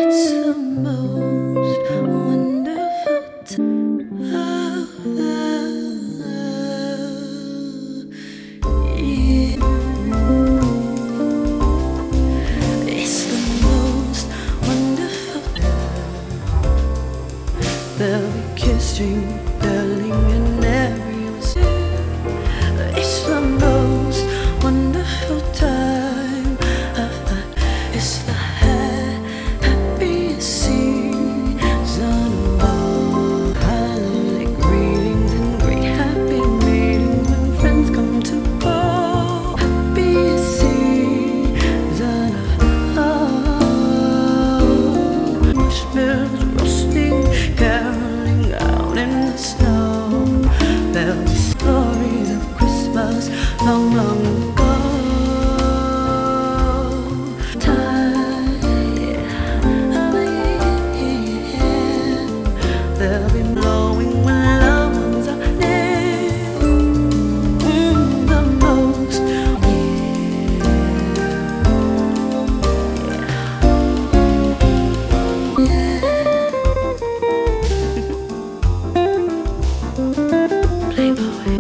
It's the most wonderful time of the year. It's the most wonderful. There'll be kissing, belling, and every step. It's the most wonderful time of the. It's the happiest season of all. Holiday greetings and great happy meetings when friends come to call. Happiest season of all. Marshmallows roasting, caroling out in the snow. There'll be stories of Christmas long, long ago. Time of the year. They'll be blowing when loved ones are near. The most Playboy.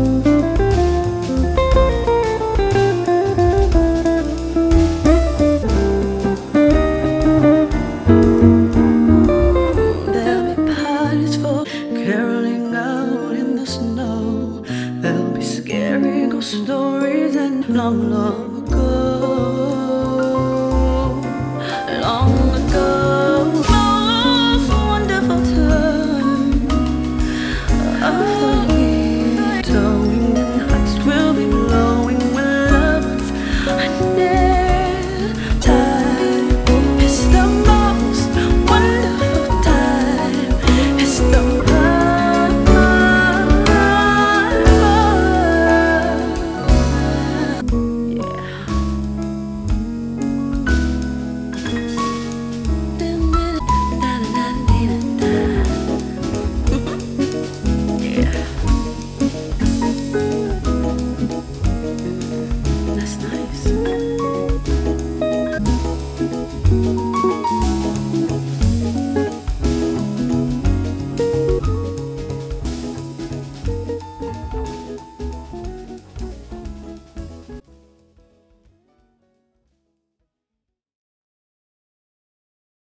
There'll be parties for caroling out in the snow. There'll be scary ghost stories and long, long